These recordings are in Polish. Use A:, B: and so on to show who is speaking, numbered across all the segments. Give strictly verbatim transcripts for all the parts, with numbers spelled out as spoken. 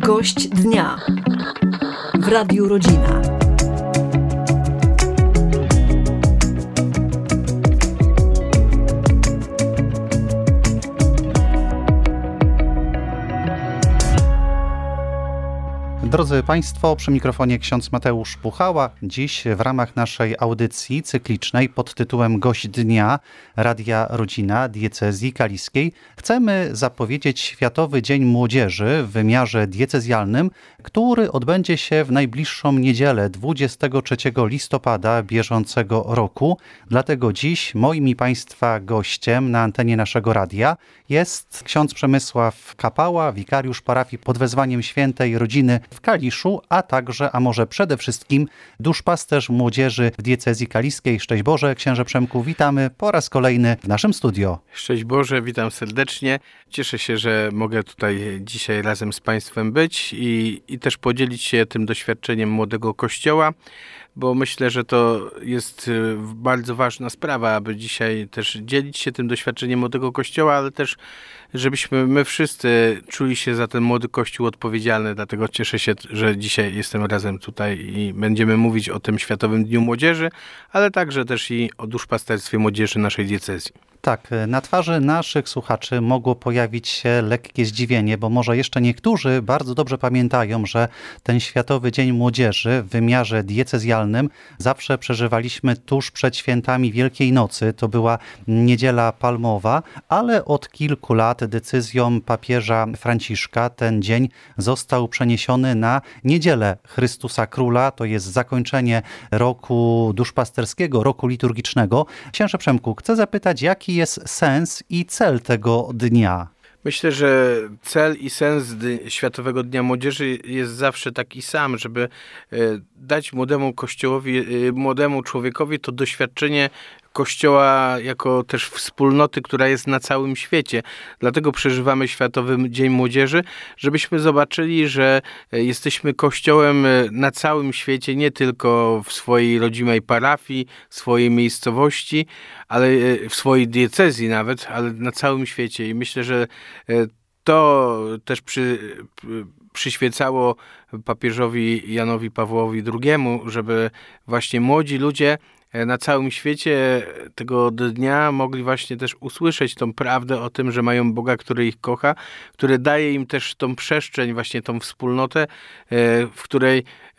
A: Gość dnia w Radiu Rodzina.
B: Drodzy Państwo, przy mikrofonie ksiądz Mateusz Puchała. Dziś w ramach naszej audycji cyklicznej pod tytułem Gość Dnia Radia Rodzina Diecezji Kaliskiej chcemy zapowiedzieć Światowy Dzień Młodzieży w wymiarze diecezjalnym, który odbędzie się w najbliższą niedzielę, dwudziestego trzeciego listopada bieżącego roku. Dlatego dziś moim i Państwa gościem na antenie naszego radia jest ksiądz Przemysław Kapała, wikariusz parafii pod wezwaniem Świętej Rodziny w Kaliszu, a także, a może przede wszystkim duszpasterz młodzieży w diecezji kaliskiej. Szczęść Boże, księże Przemku, witamy po raz kolejny w naszym studio.
C: Szczęść Boże, witam serdecznie. Cieszę się, że mogę tutaj dzisiaj razem z Państwem być i, i też podzielić się tym doświadczeniem młodego Kościoła, bo myślę, że to jest bardzo ważna sprawa, aby dzisiaj też dzielić się tym doświadczeniem młodego Kościoła, ale też żebyśmy my wszyscy czuli się za ten młody Kościół odpowiedzialny. Dlatego cieszę się, że dzisiaj jestem razem tutaj i będziemy mówić o tym Światowym Dniu Młodzieży, ale także też i o duszpasterstwie młodzieży naszej diecezji.
B: Tak, na twarzy naszych słuchaczy mogło pojawić się lekkie zdziwienie, bo może jeszcze niektórzy bardzo dobrze pamiętają, że ten Światowy Dzień Młodzieży w wymiarze diecezjalnym zawsze przeżywaliśmy tuż przed świętami Wielkiej Nocy. To była Niedziela Palmowa, ale od kilku lat decyzją papieża Franciszka ten dzień został przeniesiony na Niedzielę Chrystusa Króla. To jest zakończenie roku duszpasterskiego, roku liturgicznego. Księże Przemku, chcę zapytać, jaki jest sens i cel tego dnia?
C: Myślę, że cel i sens Światowego Dnia Młodzieży jest zawsze taki sam, żeby dać młodemu Kościołowi, młodemu człowiekowi to doświadczenie Kościoła jako też wspólnoty, która jest na całym świecie. Dlatego przeżywamy Światowy Dzień Młodzieży, żebyśmy zobaczyli, że jesteśmy Kościołem na całym świecie, nie tylko w swojej rodzimej parafii, w swojej miejscowości, ale w swojej diecezji nawet, ale na całym świecie. I myślę, że to też przy, przyświecało papieżowi Janowi Pawłowi drugiemu, żeby właśnie młodzi ludzie na całym świecie tego dnia mogli właśnie też usłyszeć tą prawdę o tym, że mają Boga, który ich kocha, który daje im też tą przestrzeń, właśnie tą wspólnotę, w której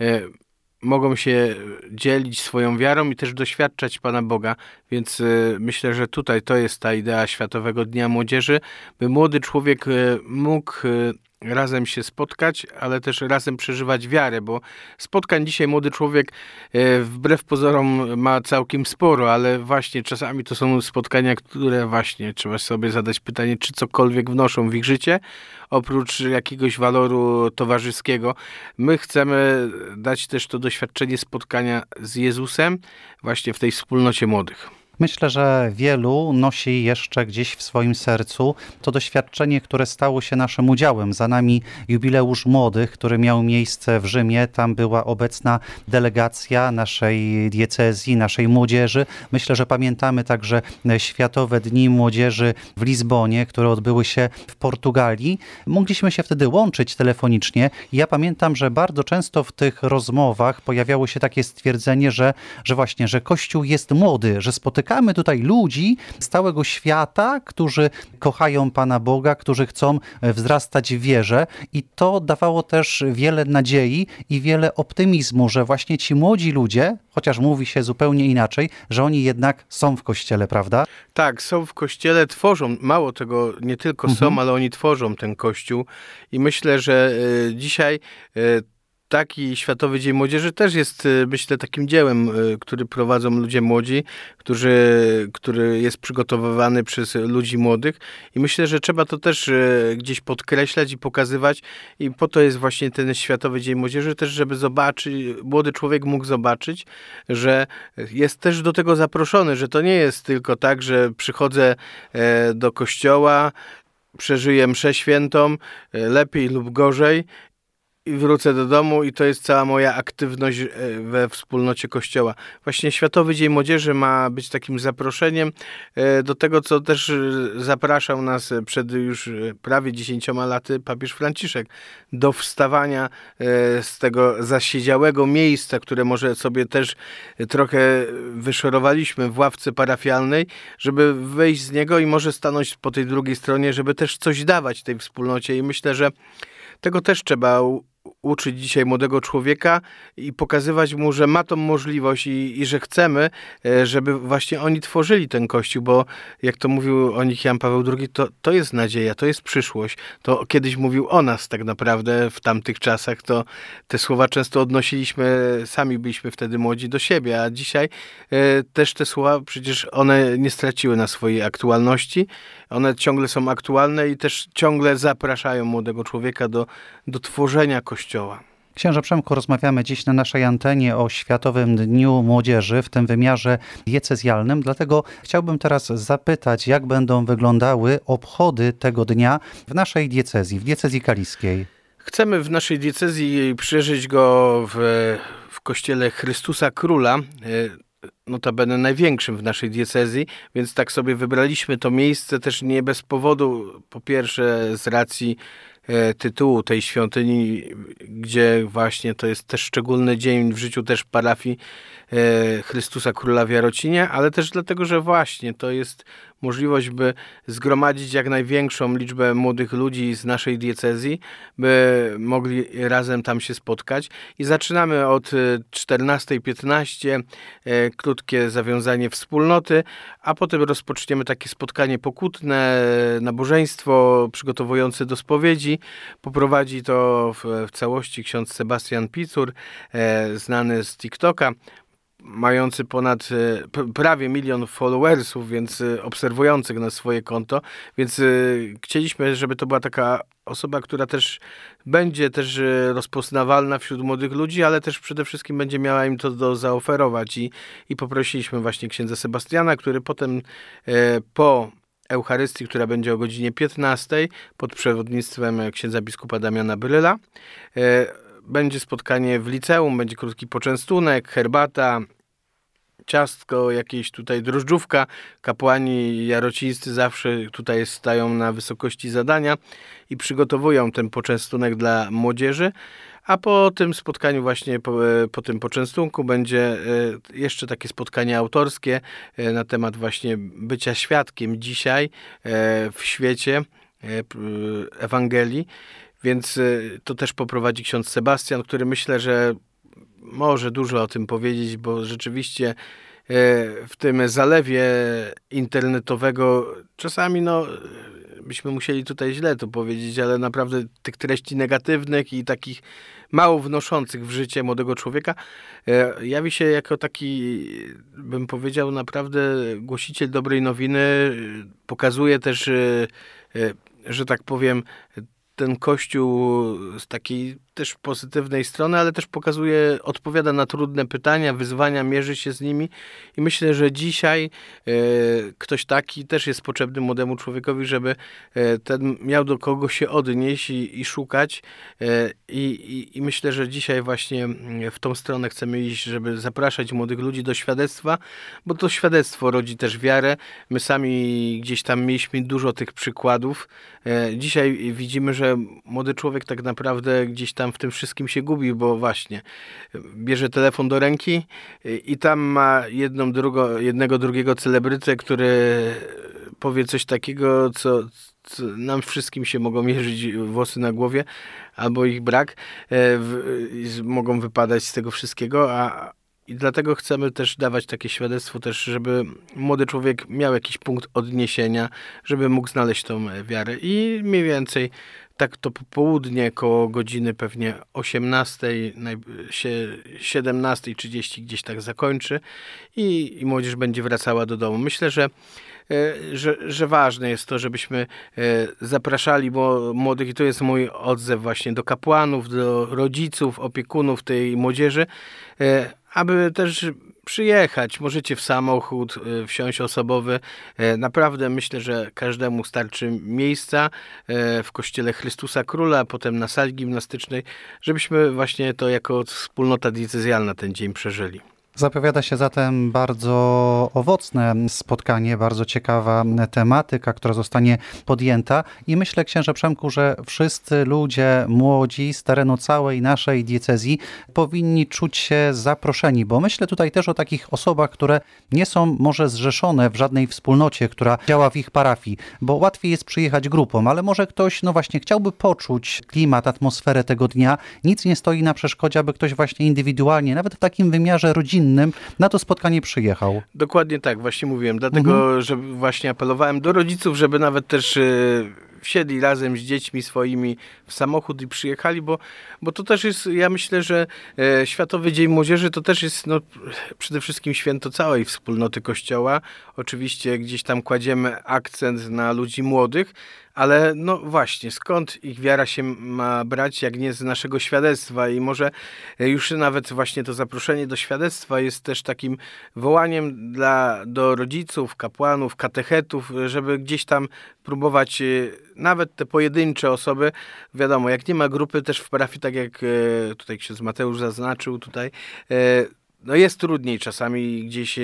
C: mogą się dzielić swoją wiarą i też doświadczać Pana Boga. Więc myślę, że tutaj to jest ta idea Światowego Dnia Młodzieży, by młody człowiek mógł razem się spotkać, ale też razem przeżywać wiarę, bo spotkań dzisiaj młody człowiek wbrew pozorom ma całkiem sporo, ale właśnie czasami to są spotkania, które właśnie trzeba sobie zadać pytanie, czy cokolwiek wnoszą w ich życie, oprócz jakiegoś waloru towarzyskiego. My chcemy dać też to doświadczenie spotkania z Jezusem właśnie w tej wspólnocie młodych.
B: Myślę, że wielu nosi jeszcze gdzieś w swoim sercu to doświadczenie, które stało się naszym udziałem. Za nami jubileusz młodych, który miał miejsce w Rzymie. Tam była obecna delegacja naszej diecezji, naszej młodzieży. Myślę, że pamiętamy także Światowe Dni Młodzieży w Lizbonie, które odbyły się w Portugalii. Mogliśmy się wtedy łączyć telefonicznie. Ja pamiętam, że bardzo często w tych rozmowach pojawiało się takie stwierdzenie, że, że właśnie, że Kościół jest młody, że spotykamy Spotykamy tutaj ludzi z całego świata, którzy kochają Pana Boga, którzy chcą wzrastać w wierze i to dawało też wiele nadziei i wiele optymizmu, że właśnie ci młodzi ludzie, chociaż mówi się zupełnie inaczej, że oni jednak są w Kościele, prawda?
C: Tak, są w Kościele, tworzą, mało tego, nie tylko są, mhm. ale oni tworzą ten Kościół i myślę, że y, dzisiaj y, taki Światowy Dzień Młodzieży też jest, myślę, takim dziełem, który prowadzą ludzie młodzi, którzy, który jest przygotowywany przez ludzi młodych i myślę, że trzeba to też gdzieś podkreślać i pokazywać i po to jest właśnie ten Światowy Dzień Młodzieży też, żeby zobaczyć, młody człowiek mógł zobaczyć, że jest też do tego zaproszony, że to nie jest tylko tak, że przychodzę do kościoła, przeżyję mszę świętą, lepiej lub gorzej, i wrócę do domu i to jest cała moja aktywność we wspólnocie Kościoła. Właśnie Światowy Dzień Młodzieży ma być takim zaproszeniem do tego, co też zapraszał nas przed już prawie dziesięcioma laty papież Franciszek, do wstawania z tego zasiedziałego miejsca, które może sobie też trochę wyszorowaliśmy w ławce parafialnej, żeby wyjść z niego i może stanąć po tej drugiej stronie, żeby też coś dawać tej wspólnocie i myślę, że tego też trzeba uczyć dzisiaj młodego człowieka i pokazywać mu, że ma tą możliwość i, i że chcemy, żeby właśnie oni tworzyli ten Kościół, bo jak to mówił o nich Jan Paweł drugi, to, to jest nadzieja, to jest przyszłość. To kiedyś mówił o nas tak naprawdę w tamtych czasach, to te słowa często odnosiliśmy, sami byliśmy wtedy młodzi do siebie, a dzisiaj e, też te słowa przecież one nie straciły na swojej aktualności, one ciągle są aktualne i też ciągle zapraszają młodego człowieka do, do tworzenia Kościoła.
B: Księże Przemku, rozmawiamy dziś na naszej antenie o Światowym Dniu Młodzieży w tym wymiarze diecezjalnym, dlatego chciałbym teraz zapytać, jak będą wyglądały obchody tego dnia w naszej diecezji, w diecezji kaliskiej.
C: Chcemy w naszej diecezji przeżyć go w, w kościele Chrystusa Króla, notabene największym w naszej diecezji, więc tak sobie wybraliśmy to miejsce też nie bez powodu, po pierwsze z racji tytułu tej świątyni, gdzie właśnie to jest też szczególny dzień w życiu też parafii Chrystusa Króla w Jarocinie, ale też dlatego, że właśnie to jest możliwość, by zgromadzić jak największą liczbę młodych ludzi z naszej diecezji, by mogli razem tam się spotkać. I zaczynamy od czternastej piętnaście, krótkie zawiązanie wspólnoty, a potem rozpoczniemy takie spotkanie pokutne, nabożeństwo przygotowujące do spowiedzi. Poprowadzi to w, w całości ksiądz Sebastian Picur, znany z TikToka, mający ponad prawie milion followersów, więc obserwujących na swoje konto, więc chcieliśmy, żeby to była taka osoba, która też będzie też rozpoznawalna wśród młodych ludzi, ale też przede wszystkim będzie miała im to do zaoferować i, i poprosiliśmy właśnie księdza Sebastiana, który potem po Eucharystii, która będzie o godzinie piętnastej pod przewodnictwem księdza biskupa Damiana Bryla. Będzie spotkanie w liceum, będzie krótki poczęstunek, herbata, ciastko, jakieś tutaj drożdżówka. Kapłani jarocińscy zawsze tutaj stają na wysokości zadania i przygotowują ten poczęstunek dla młodzieży. A po tym spotkaniu właśnie, po, po tym poczęstunku będzie jeszcze takie spotkanie autorskie na temat właśnie bycia świadkiem dzisiaj w świecie Ewangelii. Więc to też poprowadzi ksiądz Sebastian, który myślę, że może dużo o tym powiedzieć, bo rzeczywiście w tym zalewie internetowego czasami no byśmy musieli tutaj źle to powiedzieć, ale naprawdę tych treści negatywnych i takich mało wnoszących w życie młodego człowieka jawi się jako taki, bym powiedział, naprawdę głosiciel dobrej nowiny. Pokazuje też, że tak powiem, ten Kościół z takiej też pozytywnej strony, ale też pokazuje, odpowiada na trudne pytania, wyzwania, mierzy się z nimi i myślę, że dzisiaj e, ktoś taki też jest potrzebny młodemu człowiekowi, żeby e, ten miał do kogo się odnieść i, i szukać e, i, i myślę, że dzisiaj właśnie w tą stronę chcemy iść, żeby zapraszać młodych ludzi do świadectwa, bo to świadectwo rodzi też wiarę. My sami gdzieś tam mieliśmy dużo tych przykładów. E, dzisiaj widzimy, że młody człowiek tak naprawdę gdzieś tam w tym wszystkim się gubi, bo właśnie bierze telefon do ręki i tam ma jedną, drugo, jednego, drugiego celebrytę, który powie coś takiego, co, co nam wszystkim się mogą mierzyć włosy na głowie, albo ich brak, e, w, mogą wypadać z tego wszystkiego, a i dlatego chcemy też dawać takie świadectwo też, żeby młody człowiek miał jakiś punkt odniesienia, żeby mógł znaleźć tą wiarę i mniej więcej tak to popołudnie, koło godziny pewnie osiemnastej, siedemnastej trzydzieści gdzieś tak zakończy i, i młodzież będzie wracała do domu. Myślę, że, że, że ważne jest to, żebyśmy zapraszali młodych, i to jest mój odzew właśnie do kapłanów, do rodziców, opiekunów tej młodzieży, aby też przyjechać, możecie w samochód wsiąść osobowy. Naprawdę myślę, że każdemu starczy miejsca w Kościele Chrystusa Króla, a potem na sali gimnastycznej, żebyśmy właśnie to jako wspólnota diecezjalna ten dzień przeżyli.
B: Zapowiada się zatem bardzo owocne spotkanie, bardzo ciekawa tematyka, która zostanie podjęta i myślę, księże Przemku, że wszyscy ludzie młodzi z terenu całej naszej diecezji powinni czuć się zaproszeni, bo myślę tutaj też o takich osobach, które nie są może zrzeszone w żadnej wspólnocie, która działa w ich parafii, bo łatwiej jest przyjechać grupą, ale może ktoś, no właśnie, chciałby poczuć klimat, atmosferę tego dnia. Nic nie stoi na przeszkodzie, aby ktoś właśnie indywidualnie, nawet w takim wymiarze rodzinnym, na to spotkanie przyjechał.
C: Dokładnie tak, właśnie mówiłem. Dlatego, mhm. że właśnie apelowałem do rodziców, żeby nawet też yy, wsiedli razem z dziećmi swoimi w samochód i przyjechali, bo, bo to też jest, ja myślę, że e, Światowy Dzień Młodzieży to też jest no, przede wszystkim święto całej wspólnoty Kościoła. Oczywiście gdzieś tam kładziemy akcent na ludzi młodych, ale no właśnie, skąd ich wiara się ma brać, jak nie z naszego świadectwa? I może już nawet właśnie to zaproszenie do świadectwa jest też takim wołaniem dla, do rodziców, kapłanów, katechetów, żeby gdzieś tam próbować nawet te pojedyncze osoby, wiadomo, jak nie ma grupy też w parafii, tak jak tutaj ksiądz Mateusz zaznaczył tutaj, no jest trudniej czasami gdzieś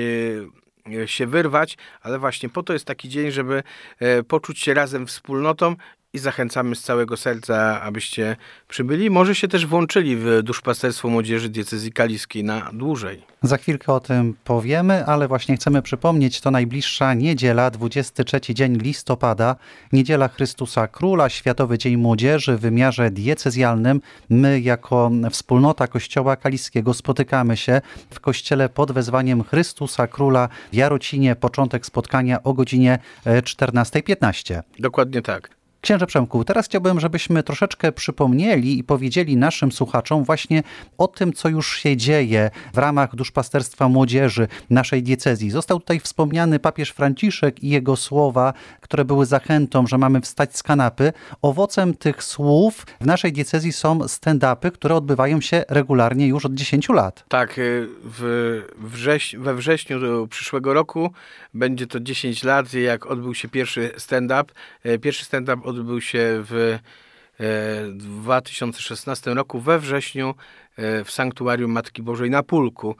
C: się wyrwać, ale właśnie po to jest taki dzień, żeby poczuć się razem wspólnotą i zachęcamy z całego serca, abyście przybyli. Może się też włączyli w duszpasterstwo młodzieży diecezji kaliskiej na dłużej.
B: Za chwilkę o tym powiemy, ale właśnie chcemy przypomnieć, to najbliższa niedziela, dwudziesty trzeci dzień listopada, Niedziela Chrystusa Króla, Światowy Dzień Młodzieży w wymiarze diecezjalnym. My jako wspólnota Kościoła Kaliskiego spotykamy się w kościele pod wezwaniem Chrystusa Króla w Jarocinie. Początek spotkania o godzinie czternasta piętnaście.
C: Dokładnie tak.
B: Księże Przemku, teraz chciałbym, żebyśmy troszeczkę przypomnieli i powiedzieli naszym słuchaczom właśnie o tym, co już się dzieje w ramach duszpasterstwa młodzieży naszej diecezji. Został tutaj wspomniany papież Franciszek i jego słowa, które były zachętą, że mamy wstać z kanapy. Owocem tych słów w naszej diecezji są stand-upy, które odbywają się regularnie już od dziesięciu lat.
C: Tak, w wrześ- we wrześniu przyszłego roku będzie to dziesięć lat, jak odbył się pierwszy stand-up. Pierwszy stand-up odbył się w dwa tysiące szesnastym roku we wrześniu w Sanktuarium Matki Bożej na Pulku.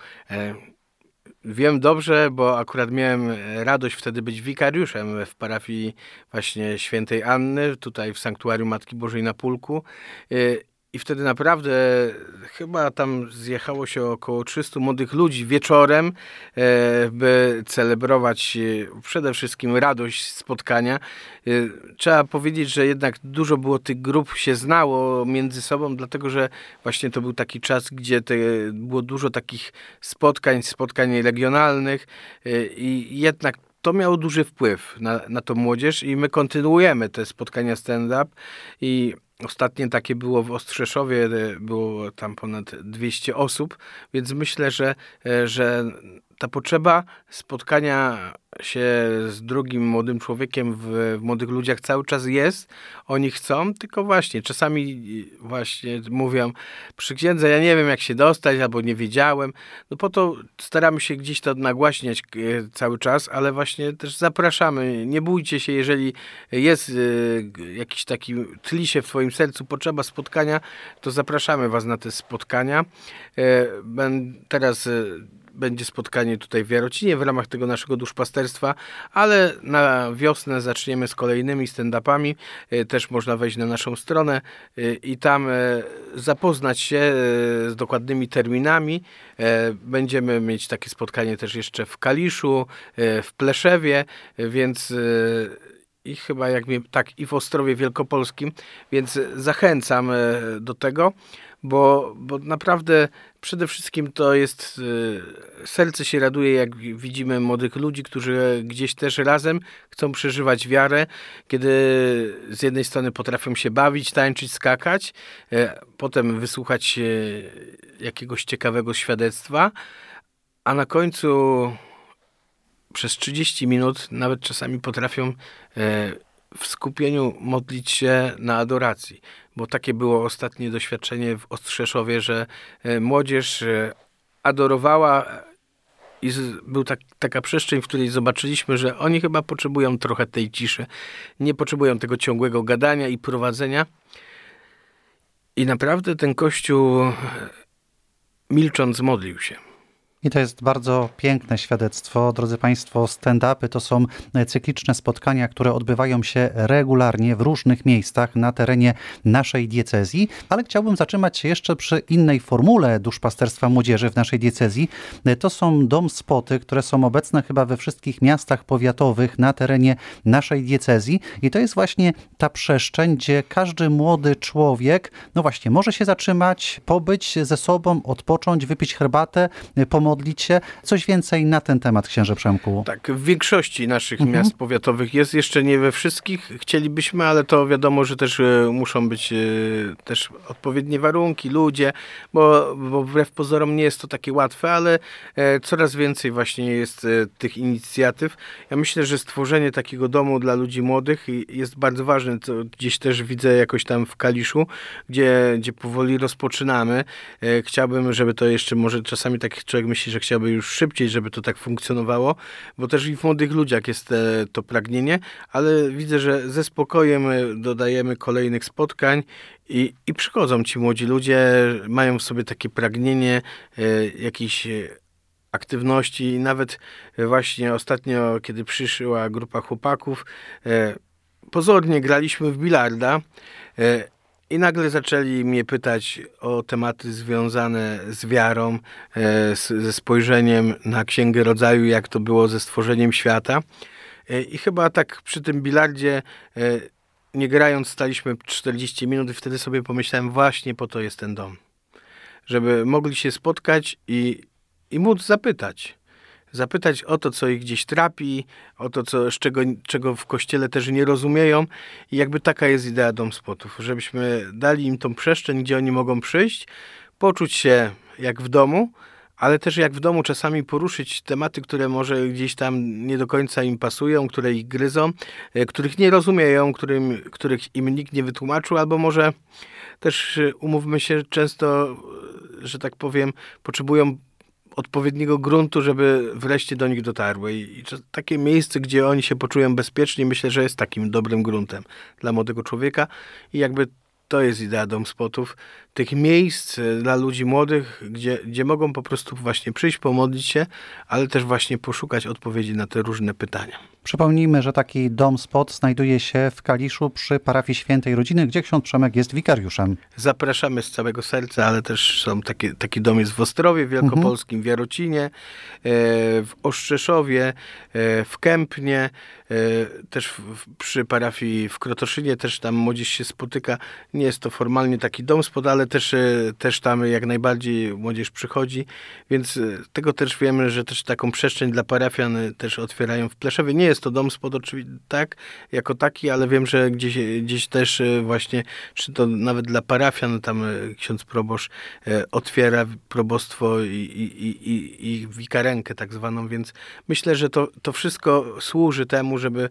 C: Wiem dobrze, bo akurat miałem radość wtedy być wikariuszem w parafii właśnie świętej Anny, tutaj w Sanktuarium Matki Bożej na Pulku. I wtedy naprawdę chyba tam zjechało się około trzystu młodych ludzi wieczorem, by celebrować przede wszystkim radość spotkania. Trzeba powiedzieć, że jednak dużo było tych grup, się znało między sobą, dlatego że właśnie to był taki czas, gdzie te, było dużo takich spotkań, spotkań regionalnych i jednak to miało duży wpływ na, na tą młodzież i my kontynuujemy te spotkania stand-up i ostatnie takie było w Ostrzeszowie, było tam ponad dwieście osób, więc myślę, że, że ta potrzeba spotkania się z drugim młodym człowiekiem w, w młodych ludziach cały czas jest. Oni chcą, tylko właśnie czasami właśnie mówią, przy księdze ja nie wiem jak się dostać, albo nie wiedziałem. No po to staramy się gdzieś to nagłaśniać cały czas, ale właśnie też zapraszamy. Nie bójcie się, jeżeli jest jakiś taki, tli się w twoim sercu potrzeba spotkania, to zapraszamy was na te spotkania. Teraz będzie spotkanie tutaj w Jarocinie w ramach tego naszego duszpasterstwa, ale na wiosnę zaczniemy z kolejnymi stand-upami. Też można wejść na naszą stronę i tam zapoznać się z dokładnymi terminami. Będziemy mieć takie spotkanie też jeszcze w Kaliszu, w Pleszewie, więc i chyba jak mnie, tak i w Ostrowie Wielkopolskim, więc zachęcam do tego, bo, bo naprawdę przede wszystkim to jest, serce się raduje, jak widzimy młodych ludzi, którzy gdzieś też razem chcą przeżywać wiarę, kiedy z jednej strony potrafią się bawić, tańczyć, skakać, potem wysłuchać jakiegoś ciekawego świadectwa, a na końcu przez trzydzieści minut nawet czasami potrafią w skupieniu modlić się na adoracji. Bo takie było ostatnie doświadczenie w Ostrzeszowie, że młodzież adorowała i z, był tak, taka przestrzeń, w której zobaczyliśmy, że oni chyba potrzebują trochę tej ciszy. Nie potrzebują tego ciągłego gadania i prowadzenia. I naprawdę ten Kościół milcząc modlił się.
B: I to jest bardzo piękne świadectwo. Drodzy Państwo, stand-upy to są cykliczne spotkania, które odbywają się regularnie w różnych miejscach na terenie naszej diecezji, ale chciałbym zatrzymać się jeszcze przy innej formule duszpasterstwa młodzieży w naszej diecezji. To są dom spoty, które są obecne chyba we wszystkich miastach powiatowych na terenie naszej diecezji i to jest właśnie ta przestrzeń, gdzie każdy młody człowiek, no właśnie, może się zatrzymać, pobyć ze sobą, odpocząć, wypić herbatę, pomóc modlić się. Coś więcej na ten temat, księże Przemku?
C: Tak, w większości naszych
B: Mhm.
C: miast powiatowych jest, jeszcze nie we wszystkich chcielibyśmy, ale to wiadomo, że też e, muszą być e, też odpowiednie warunki, ludzie, bo, bo wbrew pozorom nie jest to takie łatwe, ale e, coraz więcej właśnie jest e, tych inicjatyw. Ja myślę, że stworzenie takiego domu dla ludzi młodych jest bardzo ważne, co gdzieś też widzę jakoś tam w Kaliszu, gdzie, gdzie powoli rozpoczynamy. E, chciałbym, żeby to jeszcze może czasami tak człowiek myśli, że chciałby już szybciej, żeby to tak funkcjonowało, bo też i w młodych ludziach jest e, to pragnienie, ale widzę, że ze spokojem dodajemy kolejnych spotkań i, i przychodzą ci młodzi ludzie, mają w sobie takie pragnienie e, jakiejś aktywności. Nawet właśnie ostatnio, kiedy przyszła grupa chłopaków, e, pozornie graliśmy w bilarda, e, i nagle zaczęli mnie pytać o tematy związane z wiarą, e, z, ze spojrzeniem na Księgę Rodzaju, jak to było ze stworzeniem świata. E, I chyba tak przy tym bilardzie, e, nie grając, staliśmy czterdzieści minut i wtedy sobie pomyślałem, właśnie po to jest ten dom. Żeby mogli się spotkać i, i móc zapytać. Zapytać o to, co ich gdzieś trapi, o to, co, z czego, czego w Kościele też nie rozumieją. I jakby taka jest idea Dom Spotów, żebyśmy dali im tą przestrzeń, gdzie oni mogą przyjść, poczuć się jak w domu, ale też jak w domu czasami poruszyć tematy, które może gdzieś tam nie do końca im pasują, które ich gryzą, których nie rozumieją, którym, których im nikt nie wytłumaczył, albo może też, umówmy się, często, że tak powiem, potrzebują odpowiedniego gruntu, żeby wreszcie do nich dotarły. I, i takie miejsce, gdzie oni się poczują bezpiecznie, myślę, że jest takim dobrym gruntem dla młodego człowieka. I jakby to jest idea Dom Spotów. Tych miejsc dla ludzi młodych, gdzie, gdzie mogą po prostu właśnie przyjść, pomodlić się, ale też właśnie poszukać odpowiedzi na te różne pytania.
B: Przypomnijmy, że taki Dom Spot znajduje się w Kaliszu przy parafii Świętej Rodziny, gdzie ksiądz Przemek jest wikariuszem.
C: Zapraszamy z całego serca, ale też są takie, taki dom jest w Ostrowie Wielkopolskim, mhm. w Jarocinie, w Ostrzeszowie, w Kępnie, też w, przy parafii w Krotoszynie, też tam młodzież się spotyka. Nie jest to formalnie taki Dom Spot, ale też, też tam jak najbardziej młodzież przychodzi, więc tego też wiemy, że też taką przestrzeń dla parafian też otwierają w Pleszewie. Nie jest to Dom Spot oczywiście tak, jako taki, ale wiem, że gdzieś, gdzieś też właśnie, czy to nawet dla parafian, tam ksiądz proboszcz otwiera probostwo i, i, i, i wikarenkę tak zwaną, więc myślę, że to, to wszystko służy temu, żeby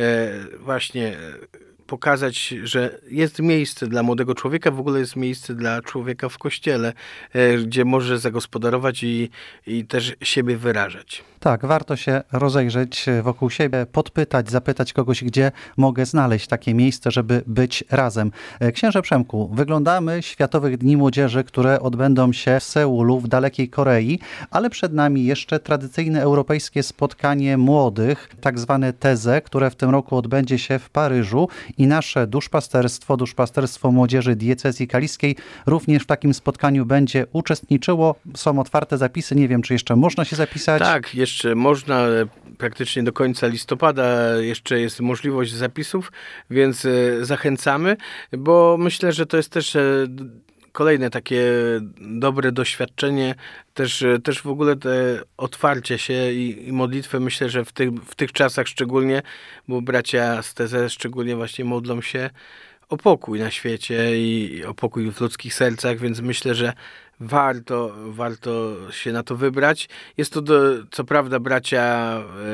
C: właśnie pokazać, że jest miejsce dla młodego człowieka, w ogóle jest miejsce dla człowieka w Kościele, gdzie może zagospodarować i, i też siebie wyrażać.
B: Tak, warto się rozejrzeć wokół siebie, podpytać, zapytać kogoś, gdzie mogę znaleźć takie miejsce, żeby być razem. Księże Przemku, wyglądamy Światowych Dni Młodzieży, które odbędą się w Seulu, w dalekiej Korei, ale przed nami jeszcze tradycyjne europejskie spotkanie młodych, tak zwane Teze, które w tym roku odbędzie się w Paryżu i nasze duszpasterstwo, duszpasterstwo młodzieży diecezji kaliskiej również w takim spotkaniu będzie uczestniczyło. Są otwarte zapisy, nie wiem, czy jeszcze można się zapisać.
C: Tak, jeszcze można, praktycznie do końca listopada jeszcze jest możliwość zapisów, więc zachęcamy, bo myślę, że to jest też kolejne takie dobre doświadczenie, też, też w ogóle te otwarcie się i, i modlitwę, myślę, że w tych, w tych czasach szczególnie, bo bracia z Teze szczególnie właśnie modlą się o pokój na świecie i o pokój w ludzkich sercach, więc myślę, że warto, warto się na to wybrać. Jest to do, co prawda bracia,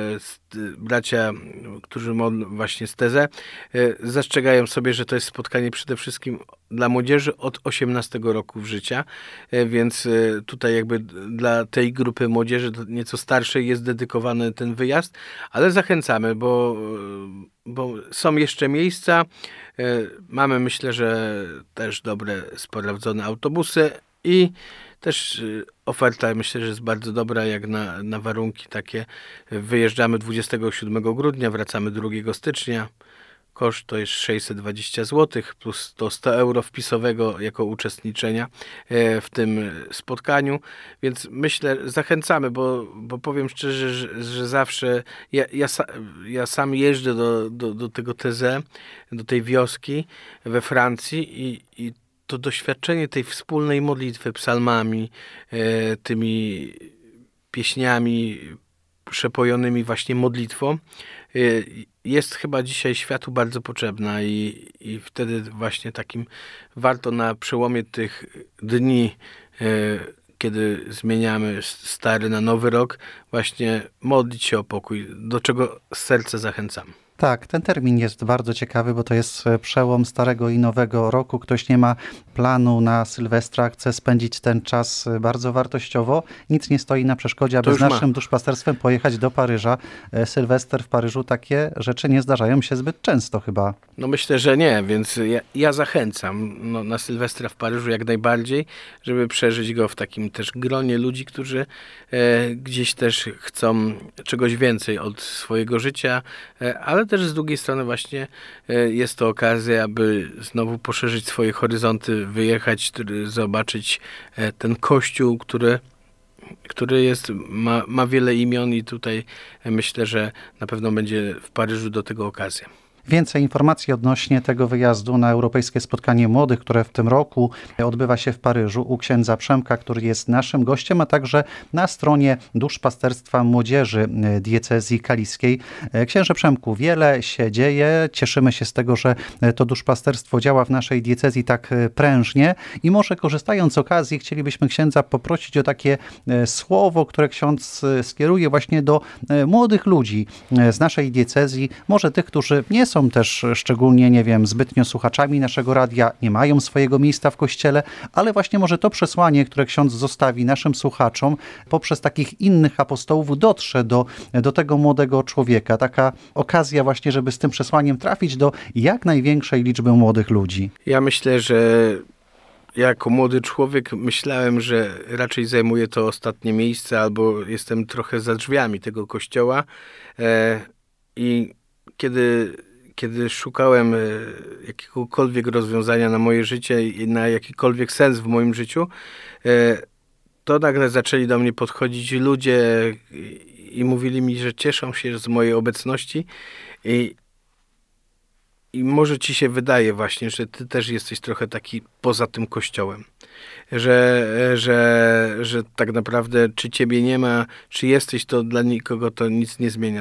C: bracia, którzy mają właśnie stezę, zastrzegają sobie, że to jest spotkanie przede wszystkim dla młodzieży od osiemnastego roku życia, więc tutaj jakby dla tej grupy młodzieży nieco starszej jest dedykowany ten wyjazd, ale zachęcamy, bo, bo są jeszcze miejsca. Mamy, myślę, że też dobre, sprawdzone autobusy i też oferta, myślę, że jest bardzo dobra, jak na, na warunki takie. Wyjeżdżamy dwudziestego siódmego grudnia, wracamy drugiego stycznia. Koszt to jest sześćset dwadzieścia złotych plus to sto euro wpisowego jako uczestniczenia w tym spotkaniu, więc myślę, zachęcamy, bo, bo powiem szczerze, że, że zawsze ja, ja, ja sam jeżdżę do, do, do tego T Z, do tej wioski we Francji i, i to doświadczenie tej wspólnej modlitwy psalmami, tymi pieśniami przepojonymi właśnie modlitwą jest chyba dzisiaj światu bardzo potrzebna i, i wtedy właśnie takim warto na przełomie tych dni, kiedy zmieniamy stary na nowy rok, właśnie modlić się o pokój, do czego z serca zachęcam.
B: Tak, ten termin jest bardzo ciekawy, bo to jest przełom starego i nowego roku. Ktoś nie ma planu na Sylwestra, chce spędzić ten czas bardzo wartościowo. Nic nie stoi na przeszkodzie, aby z naszym ma. duszpasterstwem pojechać do Paryża. Sylwester w Paryżu, takie rzeczy nie zdarzają się zbyt często chyba.
C: No myślę, że nie, więc ja, ja zachęcam no, na Sylwestra w Paryżu jak najbardziej, żeby przeżyć go w takim też gronie ludzi, którzy e, gdzieś też chcą czegoś więcej od swojego życia, e, ale też z drugiej strony właśnie jest to okazja, aby znowu poszerzyć swoje horyzonty, wyjechać, zobaczyć ten kościół, który, który jest, ma, ma wiele imion i tutaj myślę, że na pewno będzie w Paryżu do tego okazja.
B: Więcej informacji odnośnie tego wyjazdu na Europejskie Spotkanie Młodych, które w tym roku odbywa się w Paryżu u księdza Przemka, który jest naszym gościem, a także na stronie Duszpasterstwa Młodzieży Diecezji Kaliskiej. Księże Przemku, wiele się dzieje. Cieszymy się z tego, że to duszpasterstwo działa w naszej diecezji tak prężnie i może korzystając z okazji chcielibyśmy księdza poprosić o takie słowo, które ksiądz skieruje właśnie do młodych ludzi z naszej diecezji, może tych, którzy nie są Są też szczególnie, nie wiem, zbytnio słuchaczami naszego radia, nie mają swojego miejsca w kościele, ale właśnie może to przesłanie, które ksiądz zostawi naszym słuchaczom, poprzez takich innych apostołów dotrze do, do tego młodego człowieka. Taka okazja właśnie, żeby z tym przesłaniem trafić do jak największej liczby młodych ludzi.
C: Ja myślę, że jako młody człowiek myślałem, że raczej zajmuję to ostatnie miejsce, albo jestem trochę za drzwiami tego kościoła e, i kiedy Kiedy szukałem jakiegokolwiek rozwiązania na moje życie i na jakikolwiek sens w moim życiu, to nagle zaczęli do mnie podchodzić ludzie i mówili mi, że cieszą się z mojej obecności i, i może ci się wydaje właśnie, że ty też jesteś trochę taki poza tym kościołem. Że, że, że tak naprawdę czy ciebie nie ma, czy jesteś, to dla nikogo to nic nie zmienia.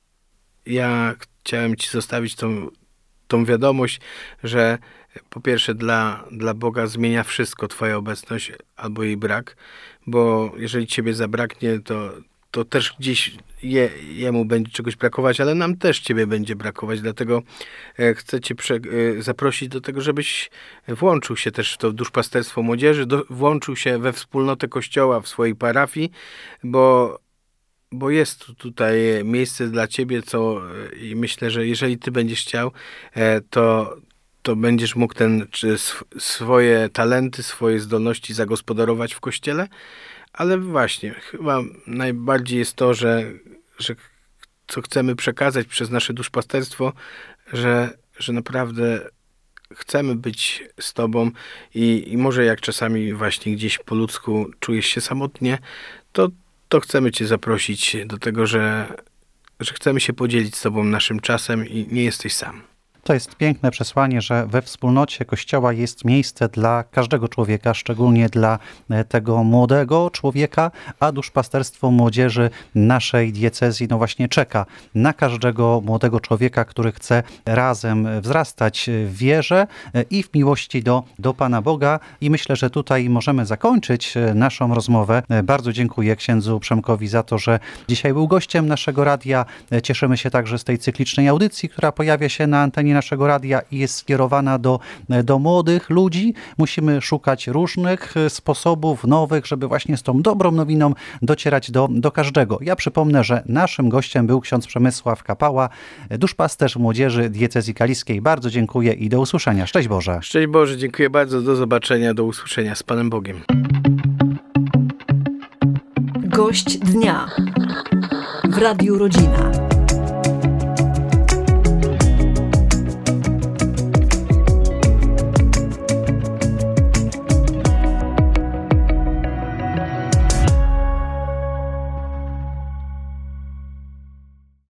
C: Ja chciałem ci zostawić tą, tą wiadomość, że po pierwsze dla, dla Boga zmienia wszystko twoja obecność albo jej brak, bo jeżeli ciebie zabraknie, to, to też gdzieś je, jemu będzie czegoś brakować, ale nam też ciebie będzie brakować, dlatego chcę cię prze, zaprosić do tego, żebyś włączył się też w to duszpasterstwo młodzieży, do, włączył się we wspólnotę kościoła w swojej parafii, bo Bo jest tutaj miejsce dla ciebie, co i myślę, że jeżeli ty będziesz chciał, to, to będziesz mógł ten, czy swoje talenty, swoje zdolności zagospodarować w kościele, ale właśnie, chyba najbardziej jest to, że, że co chcemy przekazać przez nasze duszpasterstwo, że, że naprawdę chcemy być z tobą i, i może jak czasami właśnie gdzieś po ludzku czujesz się samotnie, to to chcemy cię zaprosić do tego, że, że chcemy się podzielić z tobą naszym czasem i nie jesteś sam.
B: To jest piękne przesłanie, że we wspólnocie Kościoła jest miejsce dla każdego człowieka, szczególnie dla tego młodego człowieka, a duszpasterstwo młodzieży naszej diecezji no właśnie czeka na każdego młodego człowieka, który chce razem wzrastać w wierze i w miłości do, do Pana Boga. I myślę, że tutaj możemy zakończyć naszą rozmowę. Bardzo dziękuję księdzu Przemkowi za to, że dzisiaj był gościem naszego radia. Cieszymy się także z tej cyklicznej audycji, która pojawia się na antenie naszego radia i jest skierowana do, do młodych ludzi. Musimy szukać różnych sposobów nowych, żeby właśnie z tą dobrą nowiną docierać do, do każdego. Ja przypomnę, że naszym gościem był ksiądz Przemysław Kapała, duszpasterz młodzieży diecezji kaliskiej. Bardzo dziękuję i do usłyszenia. Szczęść Boże.
C: Szczęść Boże, dziękuję bardzo. Do zobaczenia, do usłyszenia z Panem Bogiem.
A: Gość dnia w Radiu Rodzina.